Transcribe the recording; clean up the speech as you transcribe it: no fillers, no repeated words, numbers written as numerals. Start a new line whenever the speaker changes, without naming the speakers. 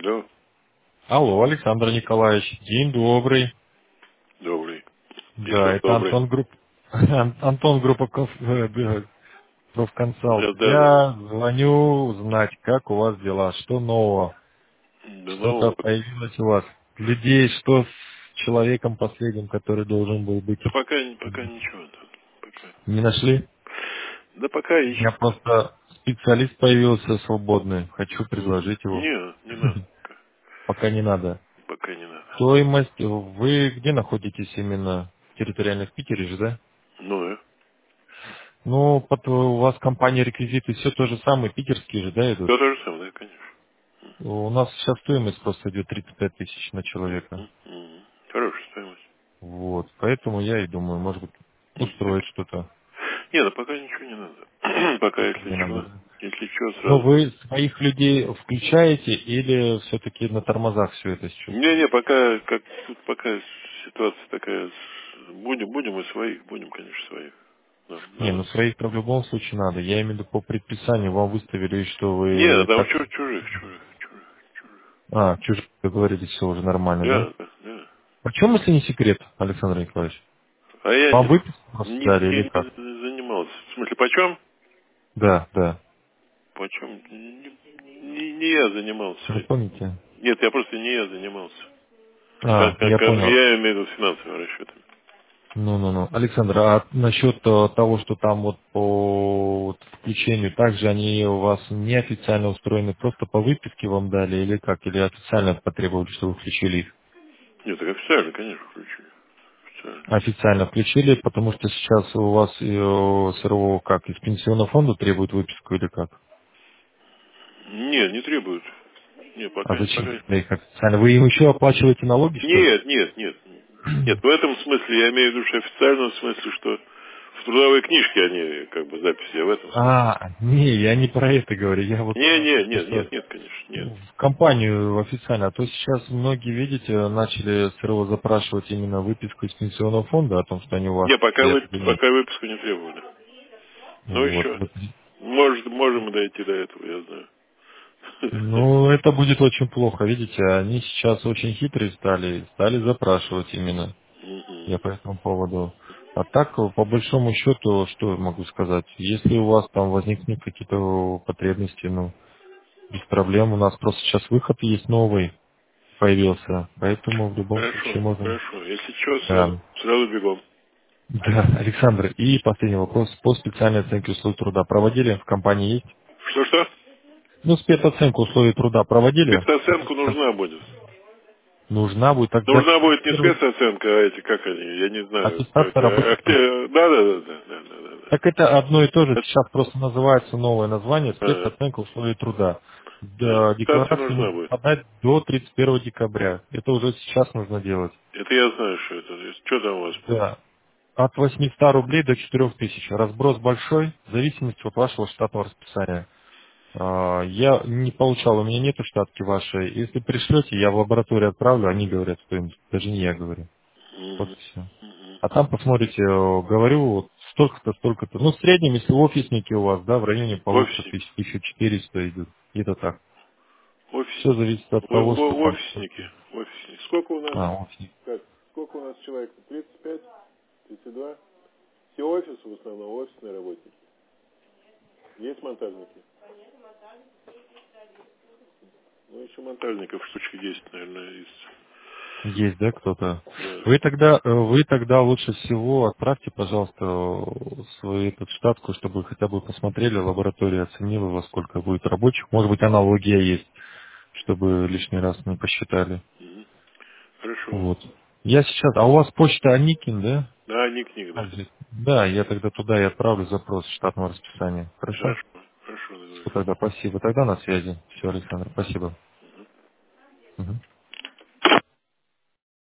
Алло,
Алло, Александр Николаевич, день добрый.
добрый. И
Да,
что
это
добрый?
Антон Групп, Антон Группа Профконсалт.
Да, да, да.
Я звоню узнать, как у вас дела, что нового,
Да,
что-то
ну,
появилось у вас, людей, что с человеком последним, который должен был быть.
да пока ничего. Да, пока.
Не нашли?
Да пока
У меня
ищем.
просто специалист появился свободный, хочу предложить его.
Не надо.
Пока не надо.
Пока не надо.
Стоимость, вы где находитесь именно? Территориально в Питере же, да?
Ну,
Ну, у вас компания реквизиты все то же самое, питерские же, да, идут?
все то же самое, да, конечно.
У нас сейчас стоимость просто идет 35 тысяч на человека.
Хорошая стоимость.
Вот, поэтому я и думаю, может быть,
Так.
устроить что-то.
Не, да пока ничего не надо. Пока,
Пока не надо, да?
если что,
Но
сразу.
вы своих людей включаете или все-таки на тормозах все это сейчас?
Не, пока, пока ситуация такая, будем и своих, будем, конечно, своих. Да,
Не,
надо.
ну своих-то в любом случае надо. Я имею в виду по предписанию вам выставили, что
Не,
вы
там
так...
чужих.
А, чужие договорились, все уже нормально, да?
Да.
Причем, если не секрет, Александр Николаевич?
А я
Вам выписку просто дали или как?
не занимался. В смысле, почем?
Да, да.
Почем? Не я
Не
занимался.
помните?
Нет, я просто не я занимался.
А, я понял.
Я имею в виду финансовыми расчетами.
Ну. Александр, а насчет того, что там вот по вот включению, также они у вас неофициально устроены, просто по выписке вам дали или как? Или официально потребовали, чтобы вы включили их?
Нет, так официально, конечно, включили. Официально.
Официально включили, потому что сейчас у вас СРО как, из пенсионного фонда требует выписку или как?
Нет, не требуют. Нет,
А зачем
пока.
тогда их официально? Вы им еще оплачиваете налоги, что ли?
Нет. Нет, в этом смысле я имею в виду, что официально в смысле, что в трудовой книжке они как бы записи, я в этом смысле.
А, не, я не про это говорю, я вот просто
Нет, конечно, нет.
в компанию официально, а то сейчас многие, видите, начали сразу запрашивать именно выписку из пенсионного фонда о том, что они у вас
Не,
стоят в линейке.
пока выпуску не требовали. Ну
Вот.
еще,
Вот.
можем дойти до этого, я знаю.
Ну, это будет очень плохо, видите, они сейчас очень хитрые стали запрашивать именно. Я
Мгм.
по этому поводу. А так, по большому счету, что я могу сказать? Если у вас там возникнут какие-то потребности, ну, без проблем, у нас просто сейчас выход есть новый, появился, поэтому в любом случае можем.
Хорошо. Если что,
Да.
сразу бегом.
Да, Александр. И последний вопрос. По специальной оценке условий труда проводили? В компании есть?
Что?
Ну, спецоценку условий труда проводили? Это
Спецоценку
сейчас
нужна будет.
нужна будет тогда
Нужна будет не
первый
спецоценка, а эти, как они, я не знаю, как...
аттестация рабочих мест.
Да.
Так это одно и то же. Сейчас просто называется новое название
А,
спецоценка условий труда.
да.
Да,
Аттестация
декларацию
нужна
нужно
будет.
подать до 31 декабря. Это уже сейчас нужно делать.
Это я знаю, что это. Что там у вас?
Да. От 800 рублей до 4000. Разброс большой, в зависимости от вашего штатного расписания. Я не получал, у меня нету штатки вашей. Если пришлете, я в лабораторию отправлю, они говорят стоимость. Даже не я говорю. Вот и
Мгм.
все.
Мгм.
А там посмотрите, говорю, вот столько-то, столько-то. Ну, в среднем, если офисники у вас, да, в районе полутора
Офисники.
тысяч, 1400 идут. Это так. Все
Офисники.
зависит от того, что там.
Офисники. Сколько у нас?
Офисник.
Как? Сколько у нас человек? 35? 32? Все офисы в основном, офисные работники. Есть монтажники? Ну, еще монтажников штучки 10, наверное, есть.
Есть, да, кто-то?
Да.
Вы тогда лучше всего отправьте, пожалуйста, свою этот штатку, чтобы хотя бы посмотрели, лаборатория оценила, во сколько будет рабочих. Может быть, аналогия есть, чтобы лишний раз не посчитали.
Мгм. Хорошо.
Вот. Я сейчас... А у вас почта Аникин, да?
Да, ник, да.
Да, я тогда туда и отправлю запрос штатного расписания. Хорошо?
Хорошо,
Все
договорились.
тогда, спасибо. Тогда на связи. Все, Александр, спасибо. Мгм.